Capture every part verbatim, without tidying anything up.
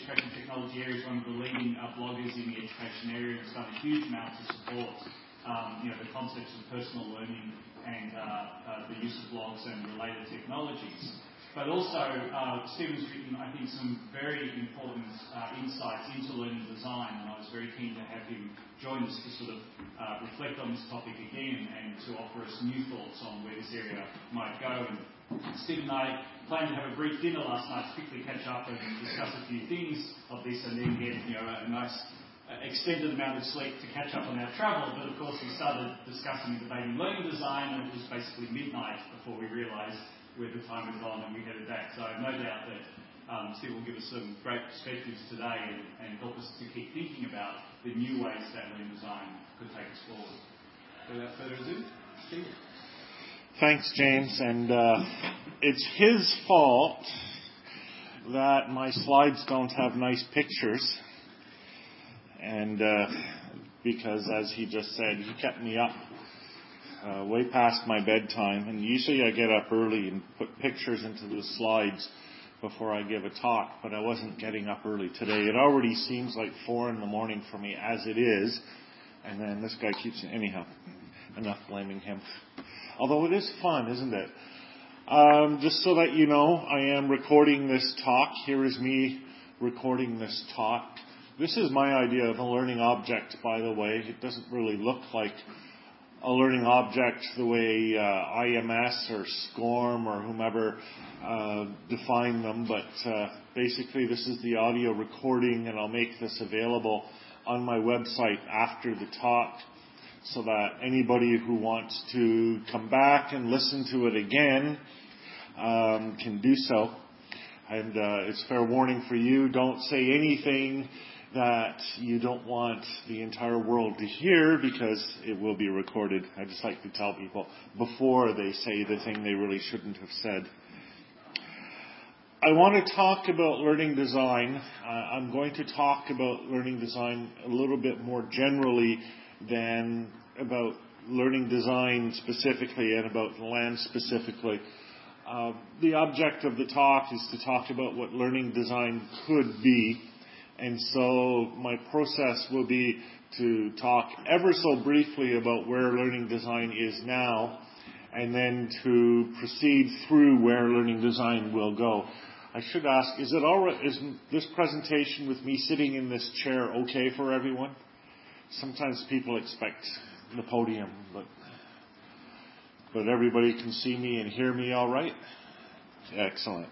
education technology area is one of the leading uh, bloggers in the education area and has done a huge amount to support um, you know, the concepts of personal learning and uh, uh, the use of blogs and related technologies. But also, uh, Stephen's written, I think, some very important uh, insights into learning design, and I was very keen to have him join us to sort of uh, reflect on this topic again and to offer us new thoughts on where this area might go. And Stephen and I planned to have a brief dinner last night to quickly catch up and discuss a few things of this, and then get you know a nice uh, extended amount of sleep to catch up on our travel. But of course, we started discussing and debating learning design, and it was basically midnight before we realised where the time had gone and we headed back. So I have no doubt that um, Steve will give us some great perspectives today and, and help us to keep thinking about the new ways that learning design could take us forward. So without further ado, Steve. Thanks, James. And uh, it's his fault that my slides don't have nice pictures. And uh, because, as he just said, he kept me up Uh, way past my bedtime, and usually I get up early and put pictures into the slides before I give a talk, but I wasn't getting up early today. It already seems like four in the morning for me as it is, and then this guy keeps, anyhow, enough blaming him. Although it is fun, isn't it? Um, just so that you know, I am recording this talk. Here is me recording this talk. This is my idea of a learning object, by the way. It doesn't really look like a learning object the way uh, I M S or SCORM or whomever uh, define them, but uh, basically this is the audio recording, and I'll make this available on my website after the talk so that anybody who wants to come back and listen to it again um, can do so. And uh, it's fair warning for you, don't say anything that you don't want the entire world to hear, because it will be recorded. I just like to tell people before they say the thing they really shouldn't have said. I want to talk about learning design. Uh, I'm going to talk about learning design a little bit more generally than about learning design specifically and about LAM specifically. Uh, the object of the talk is to talk about what learning design could be. And so my process will be to talk ever so briefly about where learning design is now, and then to proceed through where learning design will go. I should ask, is it all right, is this presentation with me sitting in this chair okay for everyone? Sometimes people expect the podium, but, but everybody can see me and hear me all right? Excellent.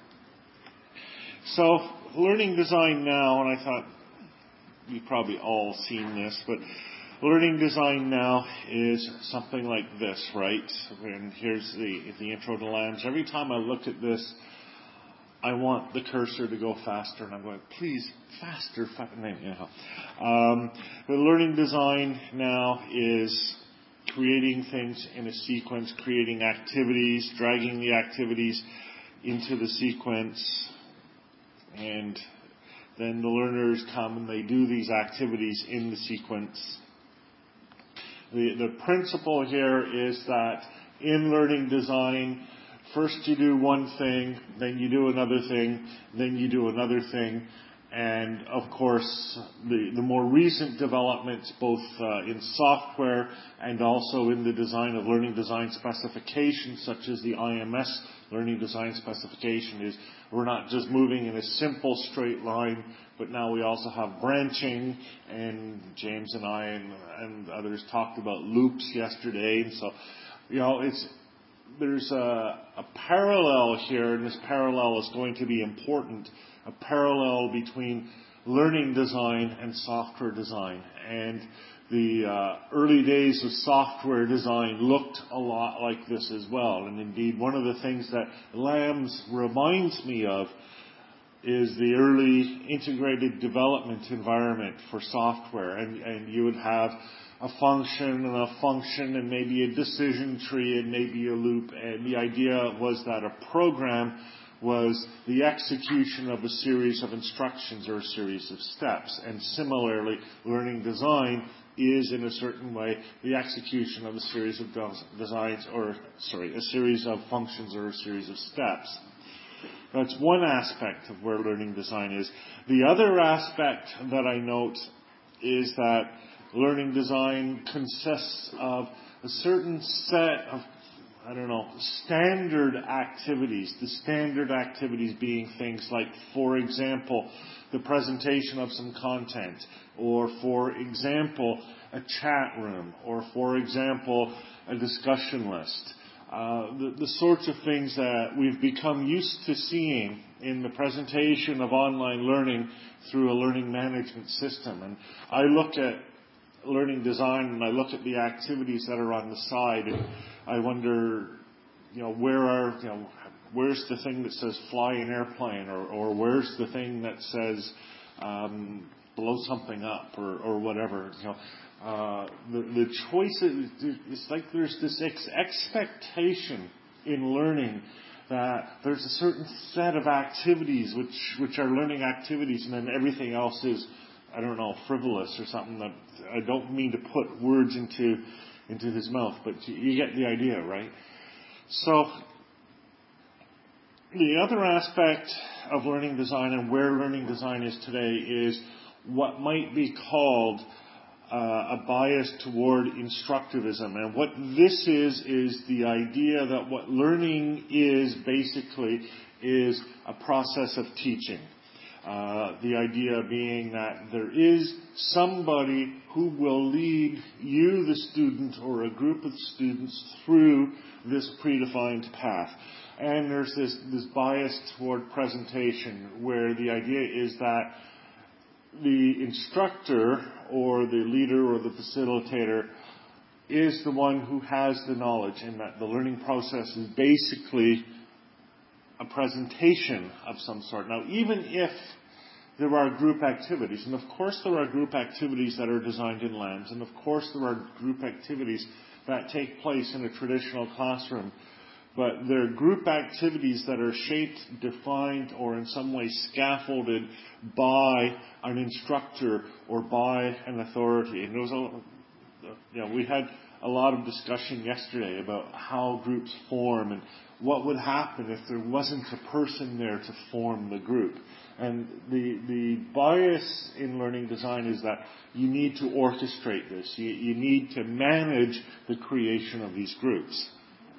So, learning design now, and I thought you've probably all seen this, but learning design now is something like this, right? And here's the, the intro to LAMS. Every time I look at this, I want the cursor to go faster, and I'm going, please, faster, faster. Anyhow. Um, but learning design now is creating things in a sequence, creating activities, dragging the activities into the sequence, and then the learners come and they do these activities in the sequence. The, the principle here is that in learning design, first you do one thing, then you do another thing, then you do another thing. And of course, the, the more recent developments, both uh, in software and also in the design of learning design specifications, such as the I M S learning design specification, is we're not just moving in a simple straight line, but now we also have branching, and James and I and, and others talked about loops yesterday. And so, you know, it's there's a, a parallel here, and this parallel is going to be important, a parallel between learning design and software design. And the uh, early days of software design looked a lot like this as well. And indeed, one of the things that LAMS reminds me of is the early integrated development environment for software. And, and you would have a function and a function and maybe a decision tree and maybe a loop. And the idea was that a program was the execution of a series of instructions or a series of steps. And similarly, learning design is, in a certain way, the execution of a series of designs or, sorry, a series of functions or a series of steps. That's one aspect of where learning design is. The other aspect that I note is that learning design consists of a certain set of, I don't know, standard activities. The standard activities being things like, for example, the presentation of some content, or for example, a chat room, or for example, a discussion list. Uh, the, the sorts of things that we've become used to seeing in the presentation of online learning through a learning management system. And I look at learning design and I look at the activities that are on the side, and I wonder, you know, where are, you know, where's the thing that says fly an airplane, or, or where's the thing that says um, blow something up, or, or whatever, you know. Uh, the, the choice, it's like there's this ex- expectation in learning that there's a certain set of activities which, which are learning activities, and then everything else is, I don't know, frivolous or something. That I don't mean to put words into, into his mouth, but you, you get the idea, right? So, the other aspect of learning design and where learning design is today is what might be called Uh, a bias toward instructivism. And what this is, is the idea that what learning is basically is a process of teaching. Uh, the idea being that there is somebody who will lead you, the student, or a group of students through this predefined path. And there's this, this bias toward presentation, where the idea is that the instructor or the leader or the facilitator is the one who has the knowledge, and that the learning process is basically a presentation of some sort. Now, even if there are group activities, and of course there are group activities that are designed in LAMS, and of course there are group activities that take place in a traditional classroom, but they're group activities that are shaped, defined, or in some way scaffolded by an instructor or by an authority. And there was a, you know, we had a lot of discussion yesterday about how groups form and what would happen if there wasn't a person there to form the group. And the the bias in learning design is that you need to orchestrate this. You, you need to manage the creation of these groups.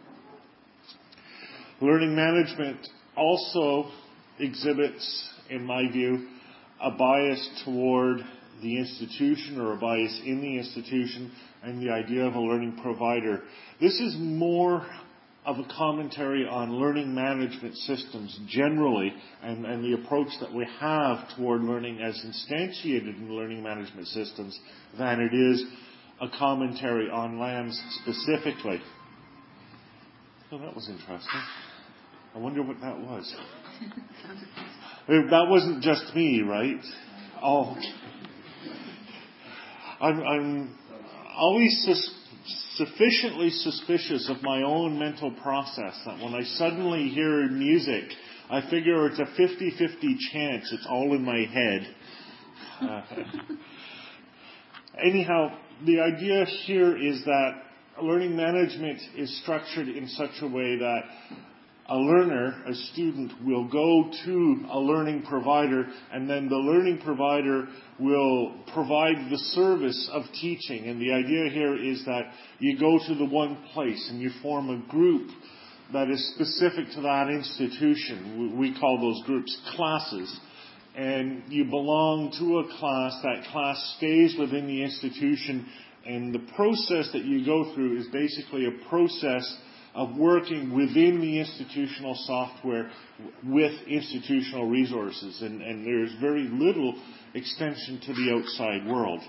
Learning management also exhibits, in my view, a bias toward the institution, or a bias in the institution, and the idea of a learning provider. This is more of a commentary on learning management systems generally, and, and the approach that we have toward learning as instantiated in learning management systems, than it is a commentary on LAMS specifically. Oh, that was interesting. I wonder what that was. That wasn't just me, right? Oh, I'm, I'm always sus- sufficiently suspicious of my own mental process that when I suddenly hear music, I figure it's a fifty-fifty chance it's all in my head. Uh, anyhow, the idea here is that learning management is structured in such a way that a learner, a student, will go to a learning provider, and then the learning provider will provide the service of teaching. And the idea here is that you go to the one place and you form a group that is specific to that institution. We call those groups classes. And you belong to a class. That class stays within the institution. And the process that you go through is basically a process of working within the institutional software with institutional resources. And, and there's very little extension to the outside world.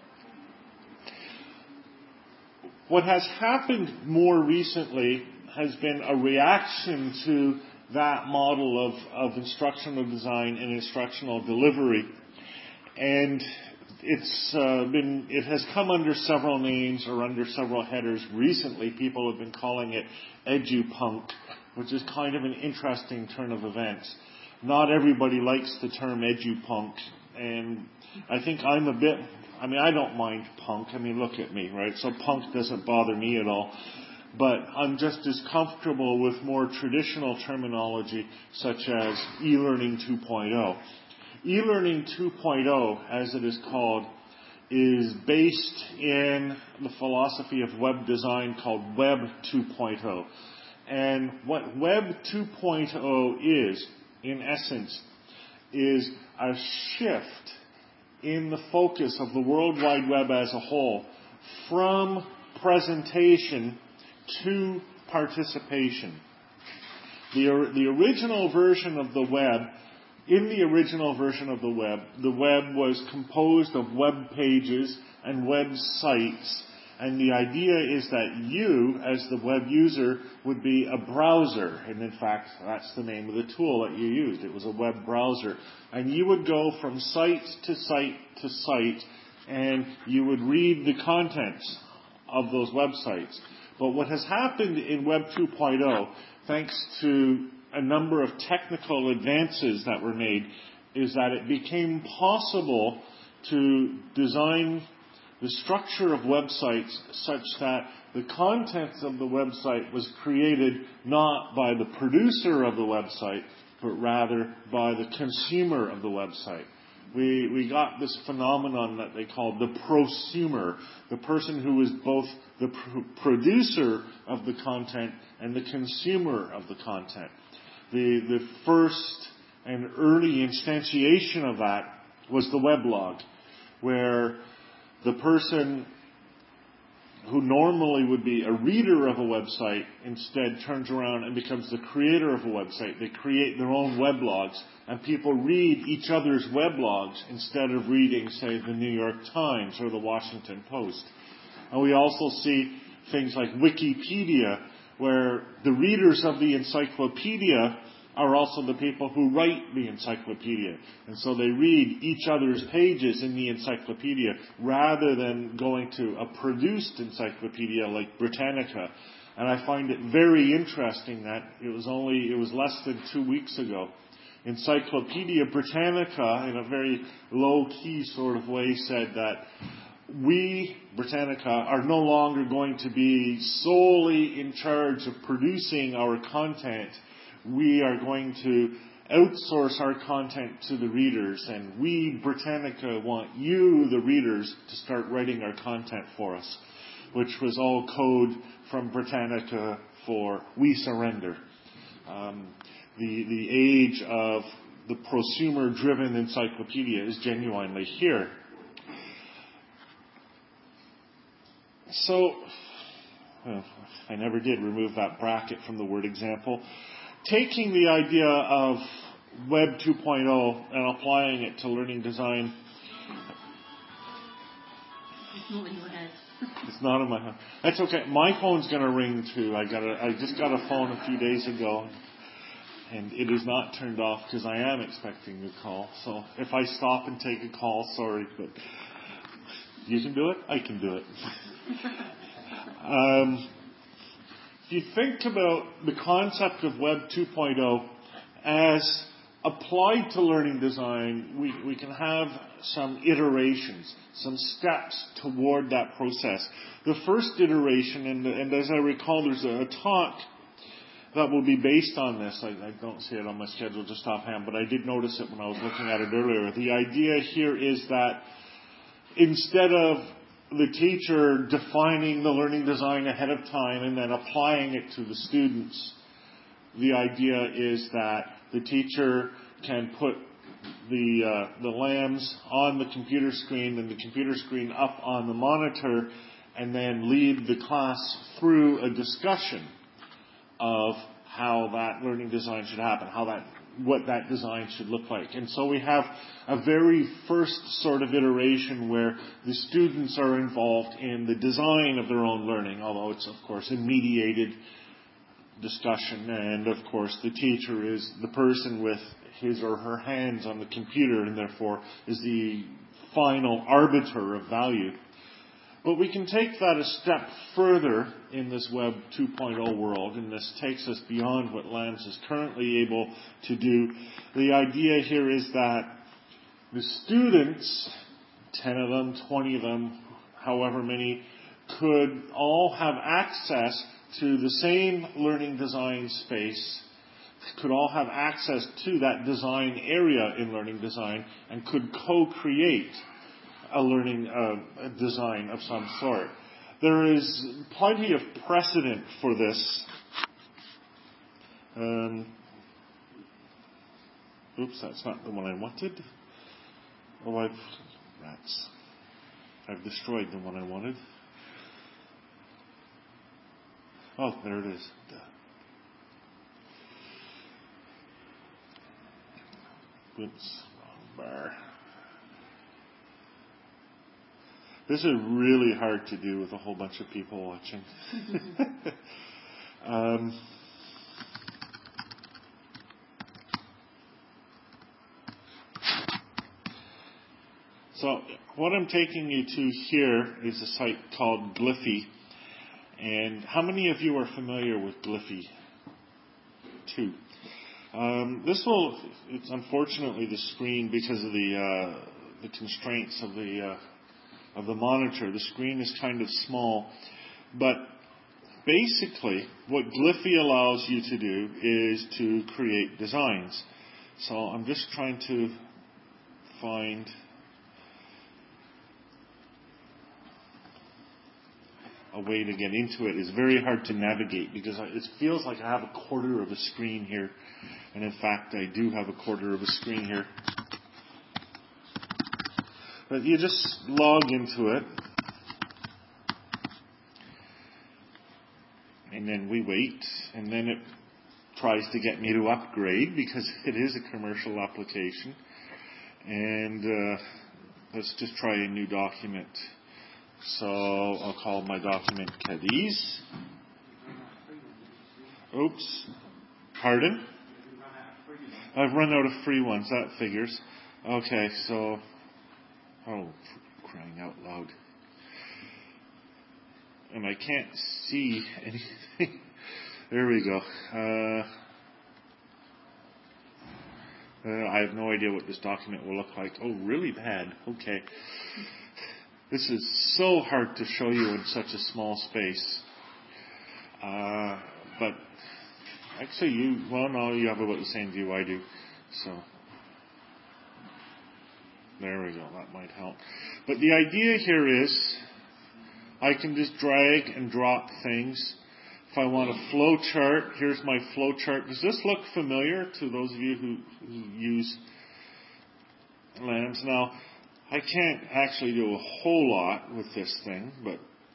What has happened more recently has been a reaction to that model of, of instructional design and instructional delivery. And It's uh, been. It has come under several names or under several headers. Recently, people have been calling it edupunk, which is kind of an interesting turn of events. Not everybody likes the term edupunk, and I think I'm a bit. I mean, I don't mind punk. I mean, look at me, right? So punk doesn't bother me at all. but I'm just as comfortable with more traditional terminology such as e-learning two point oh. E-learning two point oh, as it is called, is based in the philosophy of web design called Web two point oh. And what Web two point oh is, in essence, is a shift in the focus of the World Wide Web as a whole from presentation to participation. The, the original version of the web, in the original version of the web, the web was composed of web pages and websites. And the idea is that you, as the web user, would be a browser. And in fact, that's the name of the tool that you used. It was a web browser. And you would go from site to site to site, and you would read the contents of those websites. But what has happened in Web two point oh, thanks to a number of technical advances that were made, is that it became possible to design the structure of websites such that the contents of the website was created not by the producer of the website, but rather by the consumer of the website. We, we got this phenomenon that they called the prosumer, the person who is both the pr- producer of the content and the consumer of the content. The, the first and early instantiation of that was the weblog, where the person who normally would be a reader of a website instead turns around and becomes the creator of a website. They create their own weblogs, and people read each other's weblogs instead of reading, say, the New York Times or the Washington Post. And we also see things like Wikipedia, where the readers of the encyclopedia are also the people who write the encyclopedia. And so they read each other's pages in the encyclopedia rather than going to a produced encyclopedia like Britannica. And I find it very interesting that it was only, it was less than two weeks ago. Encyclopedia Britannica, in a very low-key sort of way, said that we, Britannica, are no longer going to be solely in charge of producing our content. We are going to outsource our content to the readers, and we, Britannica, want you, the readers, to start writing our content for us, which was all code from Britannica for we surrender. Um, the, the age of the prosumer-driven encyclopedia is genuinely here. So, well, I never did remove that bracket from the word example. Taking the idea of Web two point oh and applying it to learning design. It's not in your head. It's not in my head. That's okay. My phone's going to ring too. I got a, I just got a phone a few days ago, and it is not turned off because I am expecting a call. So if I stop and take a call, sorry, but you can do it. I can do it. um, If you think about the concept of Web two point oh as applied to learning design, we, we can have some iterations, some steps toward that process. The first iteration, and, and as I recall, there's a, a talk that will be based on this. I, I don't see it on my schedule just offhand, but I did notice it when I was looking at it earlier. The idea here is that instead of the teacher defining the learning design ahead of time and then applying it to the students, the idea is that the teacher can put the uh, the lambs on the computer screen and the computer screen up on the monitor, and then lead the class through a discussion of how that learning design should happen, how that what that design should look like. And so we have a very first sort of iteration where the students are involved in the design of their own learning, although it's, of course, a mediated discussion. And, of course, the teacher is the person with his or her hands on the computer and, therefore, is the final arbiter of value. But we can take that a step further in this Web two point oh world, and this takes us beyond what LAMS is currently able to do. The idea here is that the students, ten of them, twenty of them, however many, could all have access to the same learning design space could all have access to that design area in learning design and could co-create a learning uh, a design of some sort. There is plenty of precedent for this. Um, oops, that's not the one I wanted. Oh, I've rats. I've destroyed the one I wanted. Oh, there it is. Oops, wrong bar. This is really hard to do with a whole bunch of people watching. um, so what I'm taking you to here is a site called Gliffy. And how many of you are familiar with Gliffy? Two. Um, this will, it's unfortunately the screen, because of the uh, the constraints of the uh, of the monitor, the screen is kind of small. But basically, what Gliffy allows you to do is to create designs. So I'm just trying to find a way to get into it. It's very hard to navigate because it feels like I have a quarter of a screen here. And in fact, I do have a quarter of a screen here. But you just log into it. And then we wait. And then it tries to get me to upgrade because it is a commercial application. And uh, let's just try a new document. So I'll call my document Cadiz. Oops. Pardon? I've run out of free ones. That figures. Okay, so... Oh, crying out loud. And I can't see anything. There we go. Uh, uh, I have no idea what this document will look like. Oh, really bad. Okay. This is so hard to show you in such a small space. Uh, but actually you, well no, you have about the same view I do. So, there we go, that might help. But the idea here is, I can just drag and drop things. If I want a flow chart, here's my flow chart. Does this look familiar to those of you who, who use LAMS? Now, I can't actually do a whole lot with this thing, but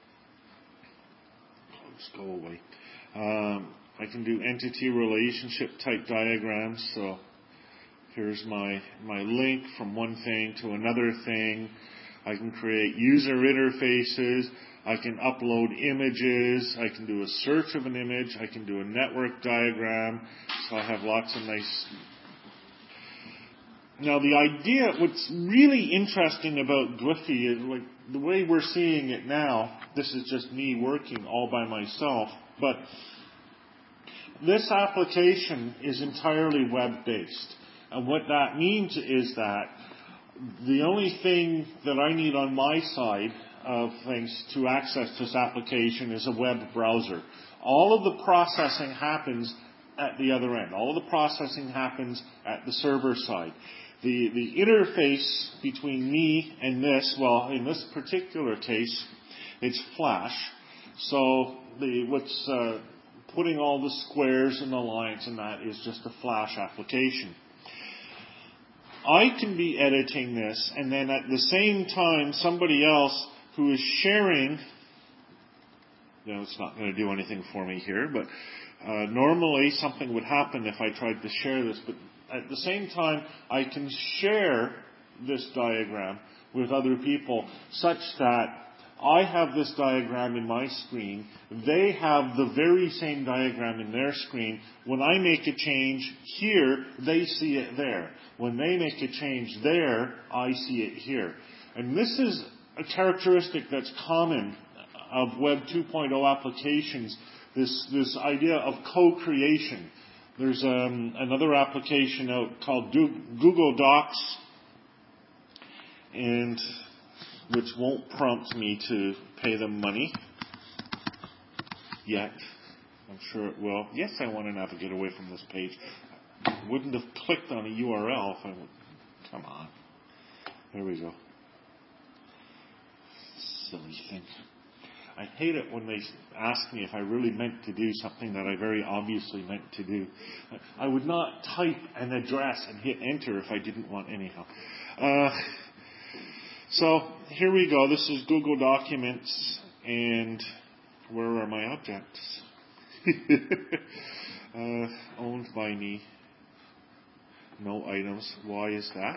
I'll just go away. Um, I can do entity relationship type diagrams. So here's my, my link from one thing to another thing. I can create user interfaces. I can upload images. I can do a search of an image. I can do a network diagram. So I have lots of nice... Now the idea, what's really interesting about Gliffy is like the way we're seeing it now, this is just me working all by myself, but this application is entirely web-based. And what that means is that the only thing that I need on my side of things to access this application is a web browser. All of the processing happens at the other end. All of the processing happens at the server side. The, the interface between me and this, well, in this particular case, it's Flash. So the, what's uh, putting all the squares and the lines and that is just a Flash application. I can be editing this, and then at the same time, somebody else who is sharing, you know, it's not going to do anything for me here, but uh, normally something would happen if I tried to share this, but at the same time, I can share this diagram with other people such that I have this diagram in my screen. They have the very same diagram in their screen. When I make a change here, they see it there. When they make a change there, I see it here. And this is a characteristic that's common of Web two point oh applications, this, this idea of co-creation. There's um, another application out called Google Docs, and which won't prompt me to pay them money yet. I'm sure it will. Yes, I want to navigate away from this page. I wouldn't have clicked on a U R L if I would. Come on. There we go. Silly thing. I hate it when they ask me if I really meant to do something that I very obviously meant to do. I would not type an address and hit enter if I didn't want anyhow. Uh, so here we go. This is Google Documents, and where are my objects? uh, owned by me. No items. Why is that?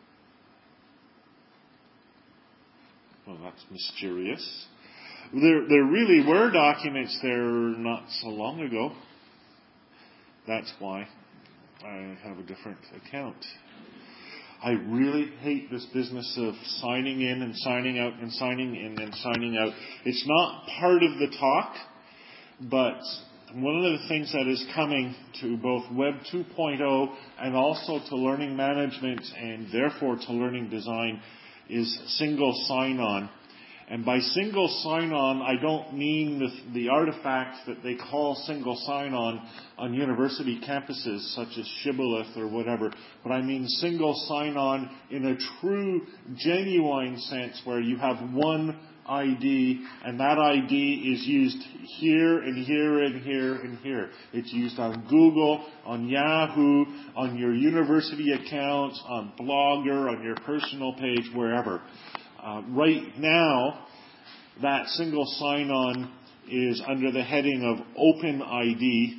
Well, that's mysterious. There, there really were documents there not so long ago. That's why I have a different account. I really hate this business of signing in and signing out and signing in and signing out. It's not part of the talk, but one of the things that is coming to both Web two point oh and also to learning management and therefore to learning design is single sign-on. And by single sign-on, I don't mean the, the artifacts that they call single sign-on on university campuses, such as Shibboleth or whatever, but I mean single sign-on in a true, genuine sense where you have one I D, and that I D is used here and here and here and here. It's used on Google, on Yahoo, on your university account, on Blogger, on your personal page, wherever. Uh, right now, that single sign-on is under the heading of OpenID.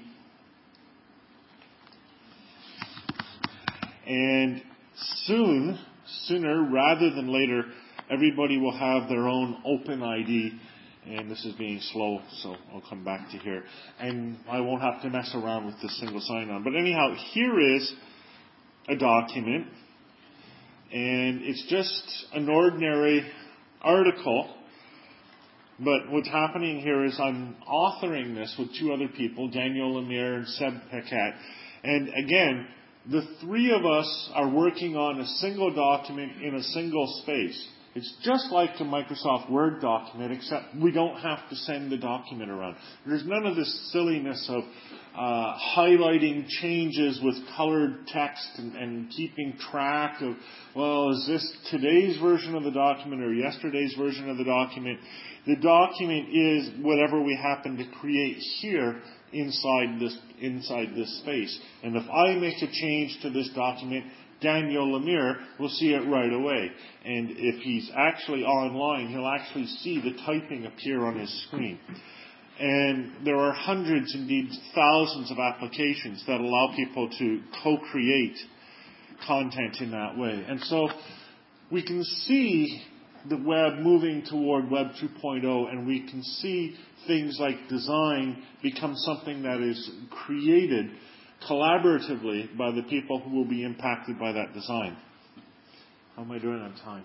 And soon, sooner rather than later, everybody will have their own OpenID. And this is being slow, so I'll come back to here. And I won't have to mess around with this single sign-on. But anyhow, here is a document. And it's just an ordinary article. But what's happening here is I'm authoring this with two other people, Daniel Lemire and Seb Paquette. And again, the three of us are working on a single document in a single space. It's just like a Microsoft Word document, except we don't have to send the document around. There's none of this silliness of uh, highlighting changes with colored text and, and keeping track of, well, is this today's version of the document or yesterday's version of the document? The document is whatever we happen to create here inside this inside this space. And if I make a change to this document, Daniel Lemire will see it right away. And if he's actually online, he'll actually see the typing appear on his screen. And there are hundreds, indeed thousands of applications that allow people to co-create content in that way. And so we can see the web moving toward Web two point oh, and we can see things like design become something that is created collaboratively by the people who will be impacted by that design. How am I doing on time?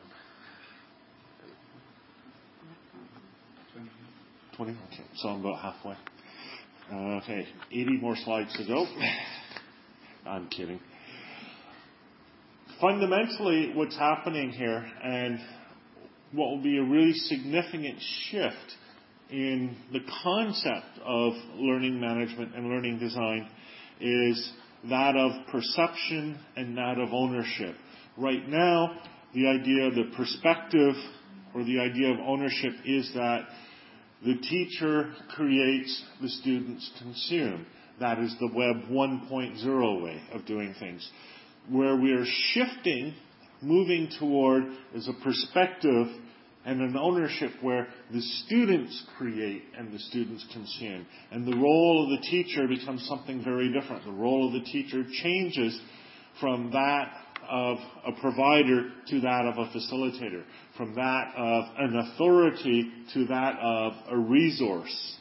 twenty? Okay, so I'm about halfway. Uh, okay, eighty more slides to go. I'm kidding. Fundamentally, what's happening here, and what will be a really significant shift in the concept of learning management and learning design, is that of perception and that of ownership. Right now, the idea, the perspective, or the idea of ownership is that the teacher creates, the students consume. That is the Web one point oh way of doing things. Where we are shifting, moving toward, is a perspective and an ownership where the students create and the students consume. And the role of the teacher becomes something very different. The role of the teacher changes from that of a provider to that of a facilitator, from that of an authority to that of a resource.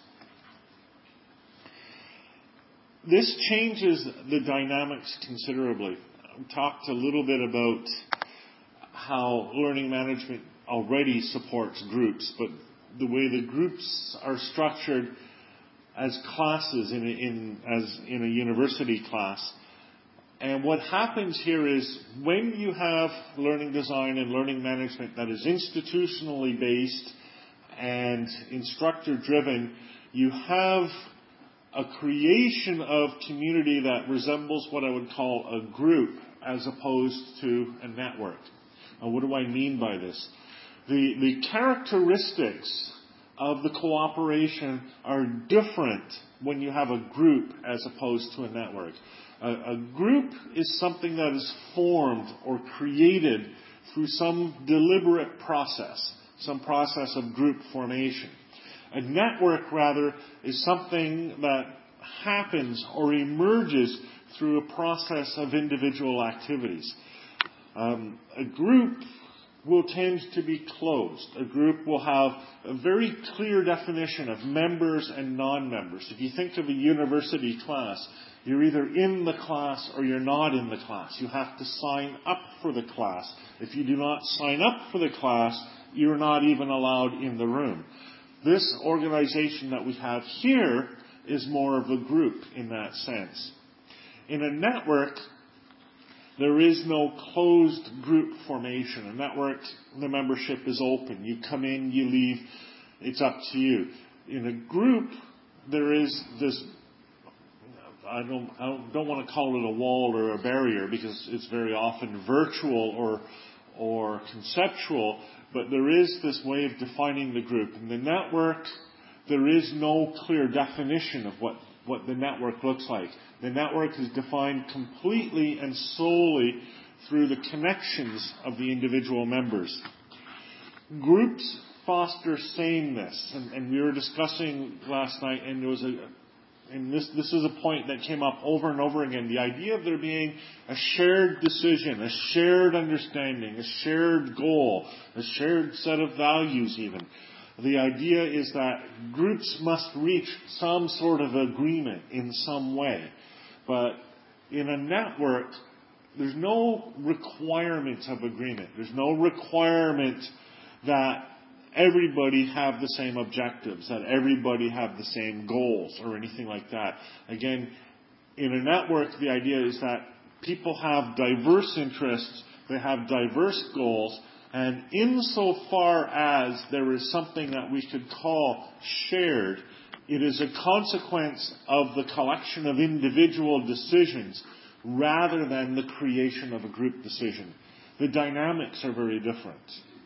This changes the dynamics considerably. We talked a little bit about how learning management already supports groups, but the way the groups are structured as classes in a, in as in a university class. And what happens here is when you have learning design and learning management that is institutionally based and instructor driven, you have a creation of community that resembles what I would call a group as opposed to a network. Now, what do I mean by this? The, the characteristics of the cooperation are different when you have a group as opposed to a network. A, a group is something that is formed or created through some deliberate process, some process of group formation. A network, rather, is something that happens or emerges through a process of individual activities. Um, a group will tend to be closed. A group will have a very clear definition of members and non-members. If you think of a university class, you're either in the class or you're not in the class. You have to sign up for the class. If you do not sign up for the class, you're not even allowed in the room. This organization that we have here is more of a group in that sense. In a network, there is no closed group formation. A network, the membership is open. You come in, you leave, it's up to you. In a group, there is this, I don't, I don't want to call it a wall or a barrier because it's very often virtual or, or conceptual, but there is this way of defining the group. In the network, there is no clear definition of what, what the network looks like. The network is defined completely and solely through the connections of the individual members. Groups foster sameness, and, and we were discussing last night, and there was a, and this, this is a point that came up over and over again, the idea of there being a shared decision, a shared understanding, a shared goal, a shared set of values even. The idea is that groups must reach some sort of agreement in some way. But in a network, there's no requirement of agreement. There's no requirement that everybody have the same objectives, that everybody have the same goals or anything like that. Again, in a network, the idea is that people have diverse interests, they have diverse goals, and insofar as there is something that we could call shared, it is a consequence of the collection of individual decisions rather than the creation of a group decision. The dynamics are very different.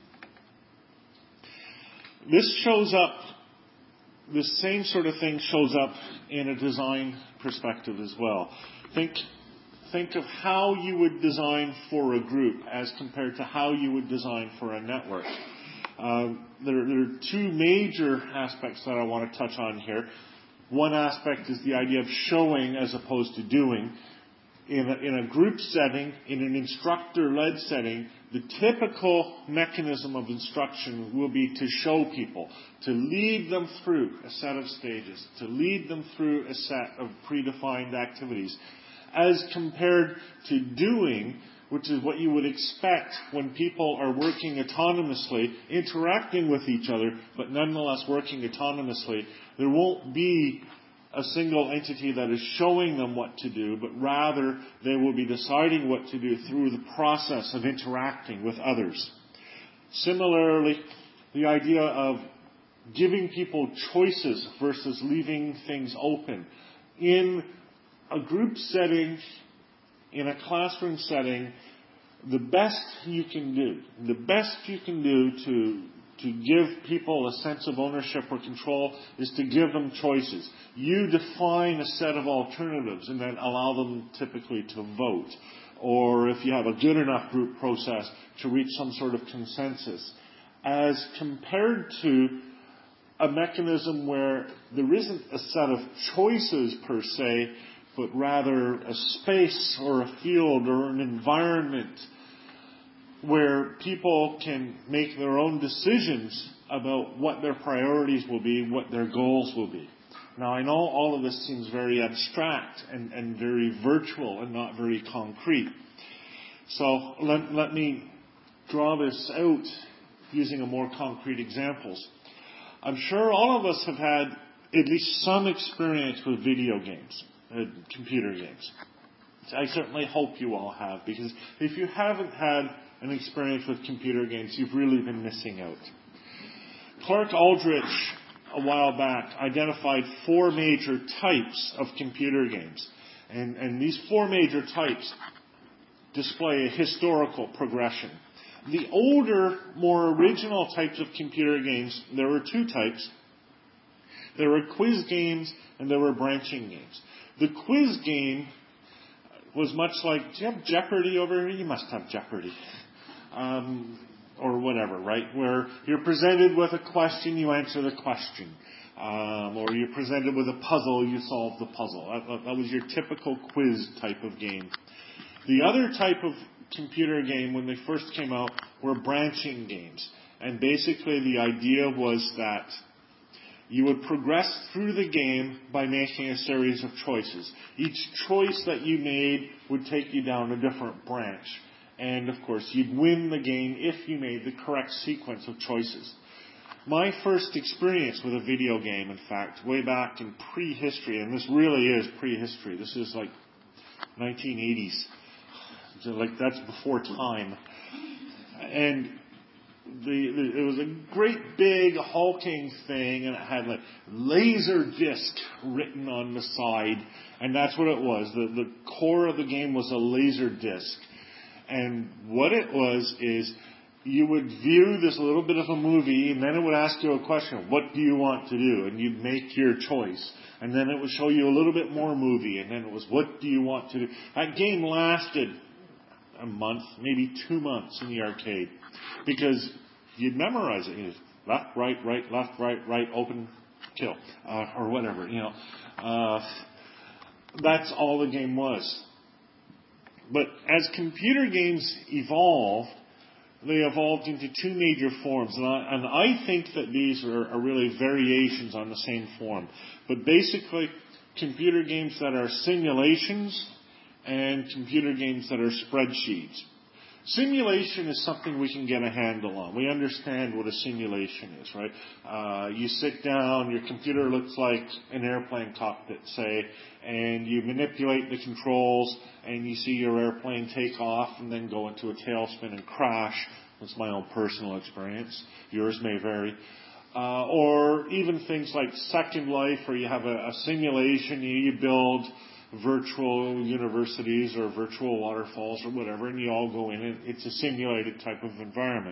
This shows up, this same sort of thing shows up in a design perspective as well. Think, think of how you would design for a group as compared to how you would design for a network. Uh, there, there are two major aspects that I want to touch on here. One aspect is the idea of showing as opposed to doing. In a, in a group setting, in an instructor-led setting, the typical mechanism of instruction will be to show people, to lead them through a set of stages, to lead them through a set of predefined activities, as compared to doing, which is what you would expect when people are working autonomously, interacting with each other, but nonetheless working autonomously. There won't be a single entity that is showing them what to do, but rather they will be deciding what to do through the process of interacting with others. Similarly, the idea of giving people choices versus leaving things open. In a group setting, in a classroom setting, the best you can do, the best you can do to to give people a sense of ownership or control is to give them choices. You define a set of alternatives and then allow them typically to vote. Or if you have a good enough group process, to reach some sort of consensus. As compared to a mechanism where there isn't a set of choices per se, but rather a space or a field or an environment where people can make their own decisions about what their priorities will be, what their goals will be. Now, I know all of this seems very abstract and, and very virtual and not very concrete. So let, let me draw this out using a more concrete examples. I'm sure all of us have had at least some experience with video games, uh, computer games. I certainly hope you all have, because if you haven't had an experience with computer games, you've really been missing out. Clark Aldrich a while back, identified four major types of computer games. And, and these four major types display a historical progression. The older, more original types of computer games, there were two types. There were quiz games and there were branching games. The quiz game was much like, do you have Jeopardy over here? You must have Jeopardy. Um, or whatever, right? Where you're presented with a question, you answer the question. Um, or you're presented with a puzzle, you solve the puzzle. That, that was your typical quiz type of game. The other type of computer game, when they first came out, were branching games. And basically the idea was that you would progress through the game by making a series of choices. Each choice that you made would take you down a different branch. And, of course, you'd win the game if you made the correct sequence of choices. My first experience with a video game, in fact, way back in prehistory, and this really is prehistory. This is like nineteen eighties. So like that's before time. And the, the, it was a great big hulking thing, and it had like laser disc written on the side. And that's what it was. The, the core of the game was a laser disc. And what it was is you would view this little bit of a movie, and then it would ask you a question. What do you want to do? And you'd make your choice. And then it would show you a little bit more movie. And then it was, what do you want to do? That game lasted a month, maybe two months in the arcade. Because you'd memorize it. You'd left, right, right, left, right, right, open, kill. Uh, or whatever, you know. Uh, that's all the game was. But as computer games evolved, they evolved into two major forms. And I, and I think that these are, are really variations on the same form. But basically, computer games that are simulations and computer games that are spreadsheets. Simulation is something we can get a handle on. We understand what a simulation is, right? Uh, you sit down, your computer looks like an airplane cockpit, say, and you manipulate the controls, and you see your airplane take off and then go into a tailspin and crash. That's my own personal experience. Yours may vary. Uh, or even things like Second Life, where you have a, a simulation, you, you build virtual universities or virtual waterfalls or whatever, and you all go in, and it's a simulated type of environment.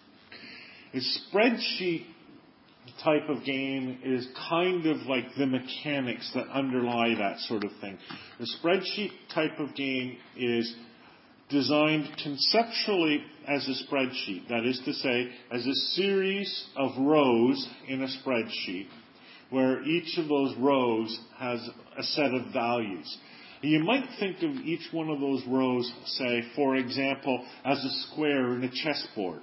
A spreadsheet type of game is kind of like the mechanics that underlie that sort of thing. The spreadsheet type of game is designed conceptually as a spreadsheet. That is to say, as a series of rows in a spreadsheet, where each of those rows has a set of values. You might think of each one of those rows, say, for example, as a square in a chessboard.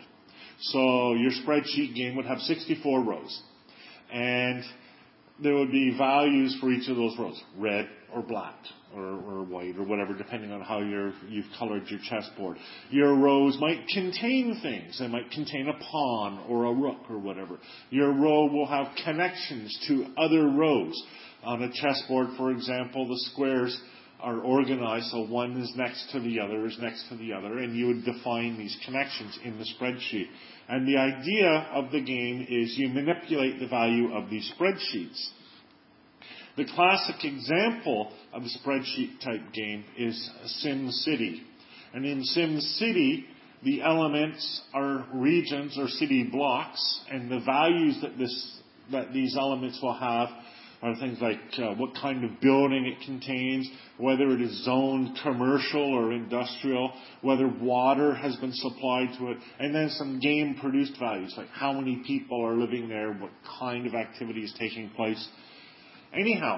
So your spreadsheet game would have sixty-four rows. And there would be values for each of those rows, red or black or, or white or whatever, depending on how you're, you've colored your chessboard. Your rows might contain things. They might contain a pawn or a rook or whatever. Your row will have connections to other rows. On a chessboard, for example, the squares are organized so one is next to the other is next to the other, and you would define these connections in the spreadsheet. And the idea of the game is you manipulate the value of these spreadsheets. The classic example of a spreadsheet type game is SimCity. And in SimCity, the elements are regions or city blocks, and the values that this that these elements will have are things like uh, what kind of building it contains, whether it is zoned commercial or industrial, whether water has been supplied to it, and then some game-produced values, like how many people are living there, what kind of activity is taking place. Anyhow,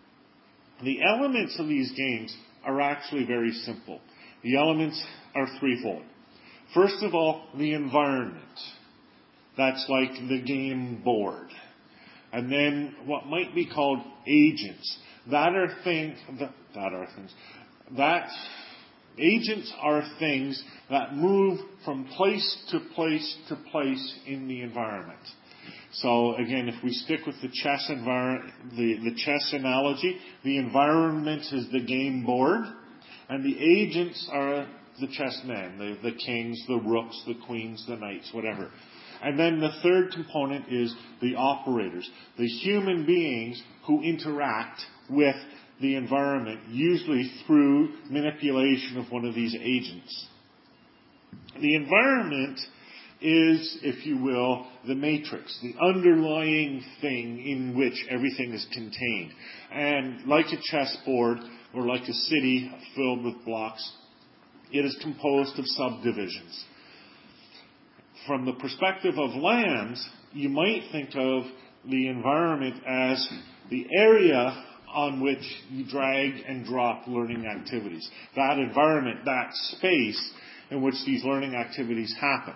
the elements of these games are actually very simple. The elements are threefold. First of all, the environment. That's like the game board. And then what might be called agents. That are things, that, that are things, that agents are things that move from place to place to place in the environment. So again, if we stick with the chess envir- the, the chess analogy, the environment is the game board, and the agents are the chessmen, the, the kings, the rooks, the queens, the knights, whatever. And then the third component is the operators, the human beings who interact with the environment, usually through manipulation of one of these agents. The environment is, if you will, the matrix, the underlying thing in which everything is contained. And like a chessboard or like a city filled with blocks, it is composed of subdivisions. From the perspective of lands, you might think of the environment as the area on which you drag and drop learning activities. That environment, that space in which these learning activities happen.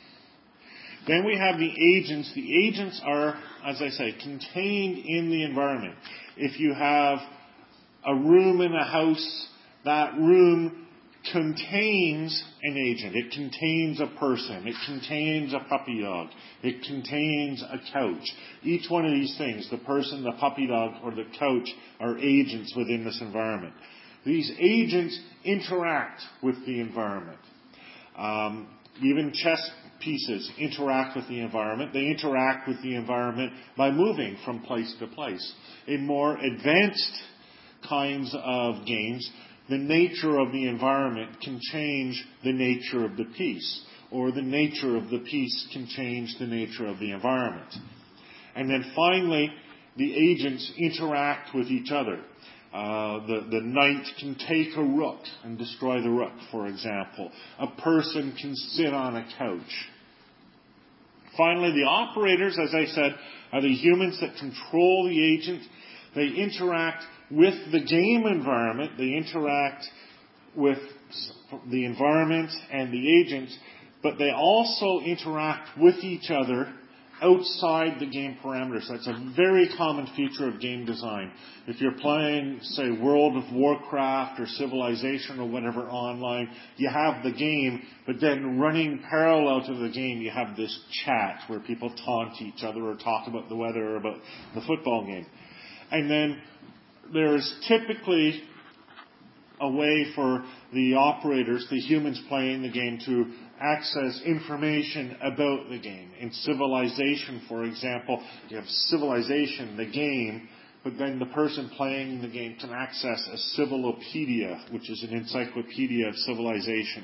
Then we have the agents. The agents are, as I say, contained in the environment. If you have a room in a house, that room contains an agent. It contains a person. It contains a puppy dog. It contains a couch. Each one of these things, the person, the puppy dog, or the couch, are agents within this environment. These agents interact with the environment. Um, even chess pieces interact with the environment. They interact with the environment by moving from place to place. In more advanced kinds of games, the nature of the environment can change the nature of the piece, or the nature of the piece can change the nature of the environment. And then finally, the agents interact with each other. Uh, the, the knight can take a rook and destroy the rook, for example. A person can sit on a couch. Finally, the operators, as I said, are the humans that control the agent. They interact with the game environment. They interact with the environment and the agents, but they also interact with each other outside the game parameters. That's a very common feature of game design. If you're playing, say, World of Warcraft or Civilization or whatever online, you have the game, but then running parallel to the game, you have this chat where people taunt each other or talk about the weather or about the football game. And then there's typically a way for the operators, the humans playing the game, to access information about the game. In Civilization, for example, you have Civilization, the game, but then the person playing the game can access a Civilopedia, which is an encyclopedia of civilization.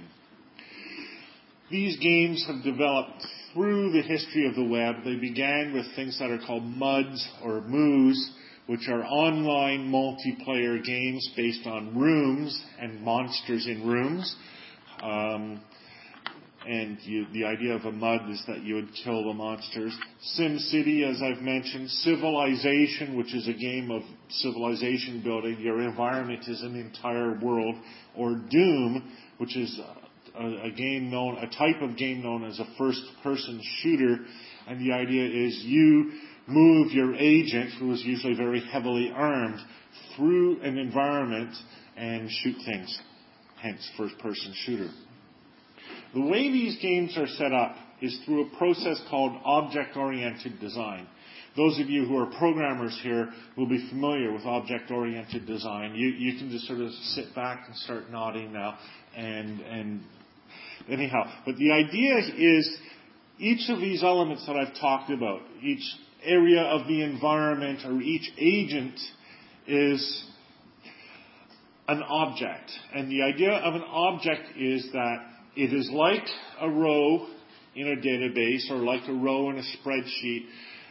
These games have developed through the history of the web. They began with things that are called MUDs or moos, which are online multiplayer games based on rooms and monsters in rooms. Um, and you, the idea of a MUD is that you would kill the monsters. SimCity, as I've mentioned. Civilization, which is a game of civilization building. Your environment is an entire world. Or Doom, which is a, a game known, a type of game known as a first-person shooter. And the idea is you move your agent, who is usually very heavily armed, through an environment and shoot things. Hence, first-person shooter. The way these games are set up is through a process called object-oriented design. Those of you who are programmers here will be familiar with object-oriented design. You, you can just sort of sit back and start nodding now. And, and anyhow, but the idea is each of these elements that I've talked about, each area of the environment or each agent is an object. And the idea of an object is that it is like a row in a database or like a row in a spreadsheet,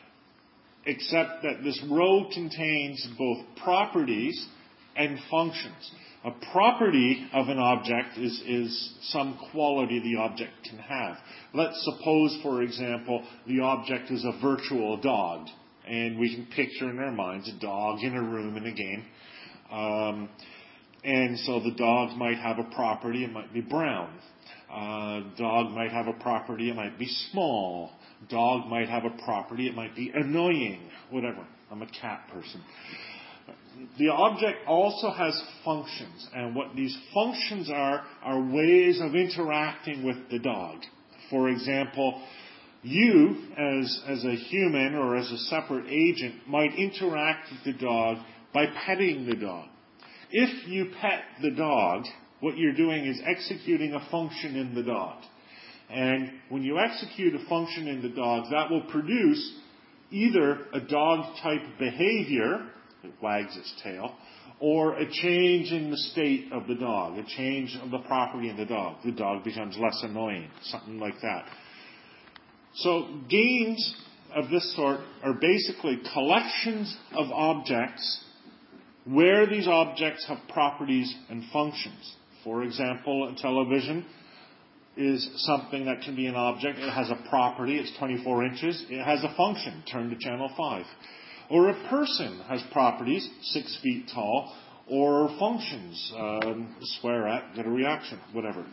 except that this row contains both properties and functions. A property of an object is, is some quality the object can have. Let's suppose, for example, the object is a virtual dog, and we can picture in our minds a dog in a room in a game. Um, and so the dog might have a property, it might be brown. Uh, dog might have a property, it might be small. Dog might have a property, it might be annoying, whatever. I'm a cat person. The object also has functions, and what these functions are, are ways of interacting with the dog. For example, you, as, as a human or as a separate agent, might interact with the dog by petting the dog. If you pet the dog, what you're doing is executing a function in the dog. And when you execute a function in the dog, that will produce either a dog-type behavior, it wags its tail, or a change in the state of the dog, a change of the property in the dog. The dog becomes less annoying, something like that. So games of this sort are basically collections of objects where these objects have properties and functions. For example, a television is something that can be an object. It has a property. It's twenty-four inches. It has a function. Turn to channel five. Or a person has properties, six feet tall, or functions, um, swear at, get a reaction, whatever.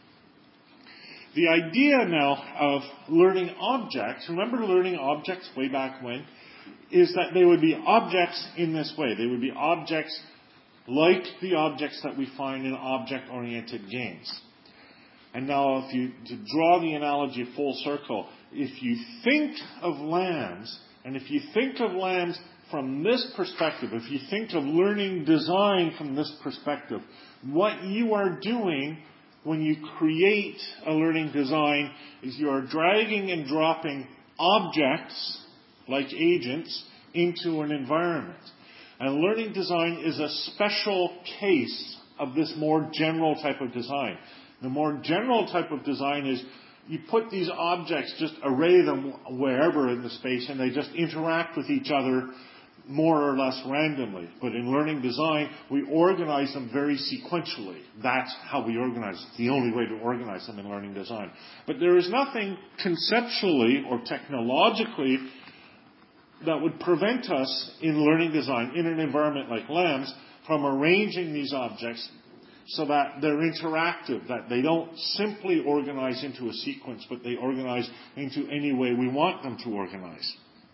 The idea now of learning objects, remember learning objects way back when, is that they would be objects in this way. They would be objects like the objects that we find in object-oriented games. And now if you, to draw the analogy full circle, if you think of lambs, and if you think of lambs from this perspective, if you think of learning design from this perspective, what you are doing when you create a learning design is you are dragging and dropping objects, like agents, into an environment. And learning design is a special case of this more general type of design. The more general type of design is you put these objects, just array them wherever in the space, and they just interact with each other more or less randomly. But in learning design, we organize them very sequentially. That's how we organize. It's the only way to organize them in learning design. But there is nothing conceptually or technologically that would prevent us in learning design, in an environment like LAMS, from arranging these objects so that they're interactive, that they don't simply organize into a sequence, but they organize into any way we want them to organize.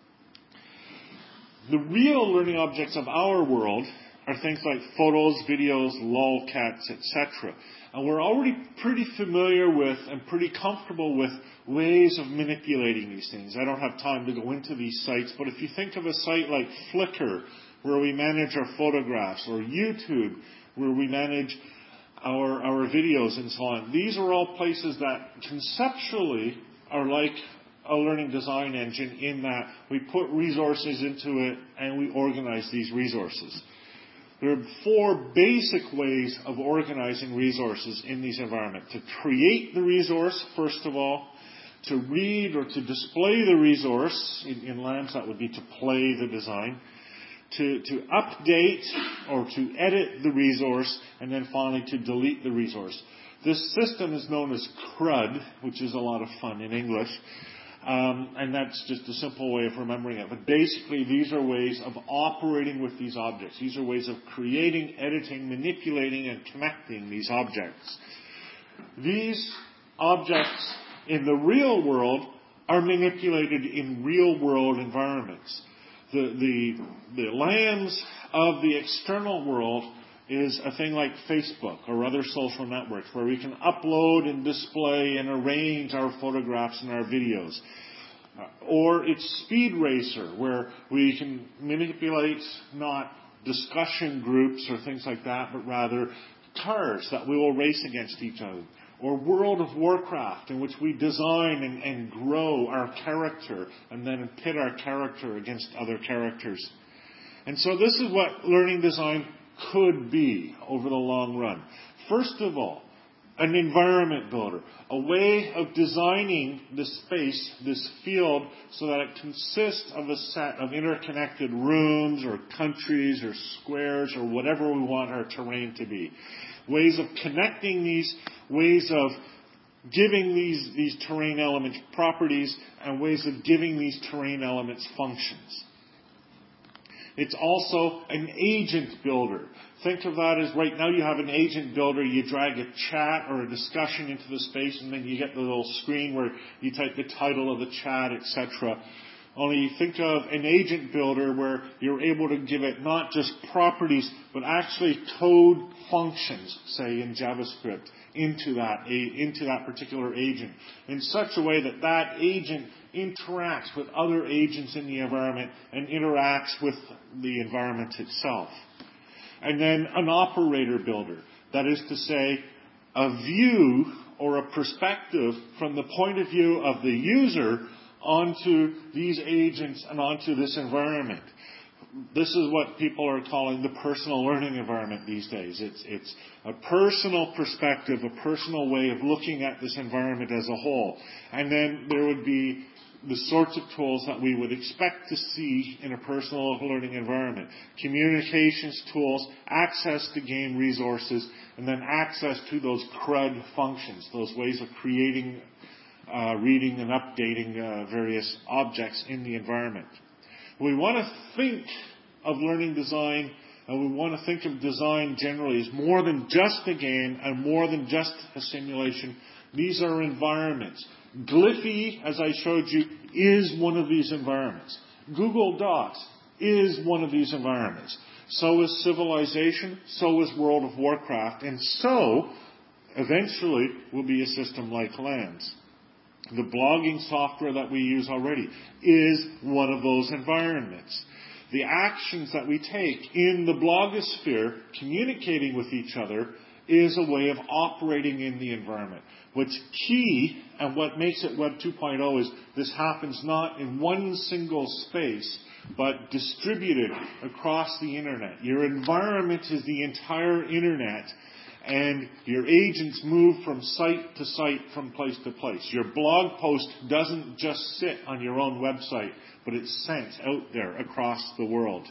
The real learning objects of our world are things like photos, videos, lolcats, et cetera. And we're already pretty familiar with and pretty comfortable with ways of manipulating these things. I don't have time to go into these sites, but if you think of a site like Flickr, where we manage our photographs, or YouTube, where we manage our, our videos and so on, these are all places that conceptually are like a learning design engine in that we put resources into it and we organize these resources. There are four basic ways of organizing resources in these environments. To create the resource, first of all. To read or to display the resource. In, in LAMS, that would be to play the design. To, to update or to edit the resource. And then finally to delete the resource. This system is known as C R U D, which is a lot of fun in English. Um, and that's just a simple way of remembering it. But basically, these are ways of operating with these objects. These are ways of creating, editing, manipulating, and connecting these objects. These objects in the real world are manipulated in real-world environments. The, the, the LAMS of the external world is a thing like Facebook or other social networks where we can upload and display and arrange our photographs and our videos. Uh, or it's Speed Racer, where we can manipulate not discussion groups or things like that, but rather cars that we will race against each other. Or World of Warcraft, in which we design and, and grow our character and then pit our character against other characters. And so this is what learning design could be over the long run. First of all, an environment builder, a way of designing this space, this field, so that it consists of a set of interconnected rooms or countries or squares or whatever we want our terrain to be. Ways of connecting these, ways of giving these, these terrain elements properties, and ways of giving these terrain elements functions. It's also an agent builder. Think of that as right now you have an agent builder. You drag a chat or a discussion into the space, and then you get the little screen where you type the title of the chat, et cetera. Only think of an agent builder where you're able to give it not just properties, but actually code functions, say in JavaScript, into that, into that particular agent in such a way that that agent interacts with other agents in the environment and interacts with the environment itself. And then an operator builder. That is to say, a view or a perspective from the point of view of the user onto these agents and onto this environment. This is what people are calling the personal learning environment these days. It's, it's a personal perspective, a personal way of looking at this environment as a whole. And then there would be the sorts of tools that we would expect to see in a personal learning environment. Communications tools, access to game resources, and then access to those C R U D functions, those ways of creating, uh, reading, and updating uh, various objects in the environment. We want to think of learning design, and we want to think of design generally as more than just a game and more than just a simulation. These are environments. Glyphy, as I showed you, is one of these environments. Google Docs is one of these environments. So is Civilization, so is World of Warcraft, and so, eventually, will be a system like Lens. The blogging software that we use already is one of those environments. The actions that we take in the blogosphere, communicating with each other, is a way of operating in the environment. What's key, and what makes it Web two point oh, is this happens not in one single space, but distributed across the internet. Your environment is the entire internet, and your agents move from site to site, from place to place. Your blog post doesn't just sit on your own website, but it's sent out there across the world.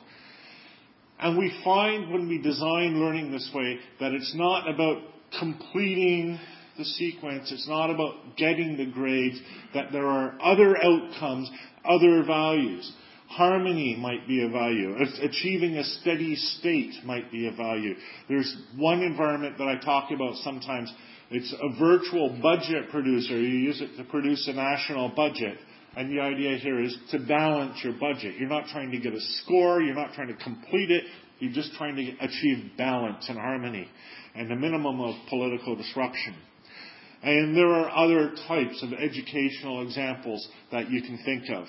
And we find when we design learning this way that it's not about completing the sequence, it's not about getting the grades, that there are other outcomes, other values. Harmony might be a value. Achieving a steady state might be a value. There's one environment that I talk about sometimes. It's a virtual budget producer. You use it to produce a national budget. And the idea here is to balance your budget. You're not trying to get a score. You're not trying to complete it. You're just trying to achieve balance and harmony and the minimum of political disruption. And there are other types of educational examples that you can think of.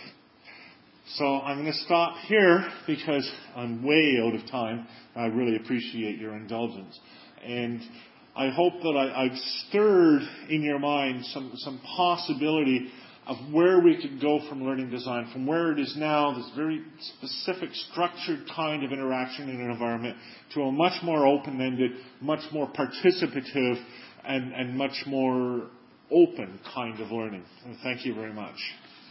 So I'm going to stop here because I'm way out of time. I really appreciate your indulgence. And I hope that I, I've stirred in your mind some, some possibility of where we could go from learning design, from where it is now, this very specific, structured kind of interaction in an environment, to a much more open-ended, much more participative, and, and much more open kind of learning. And thank you very much.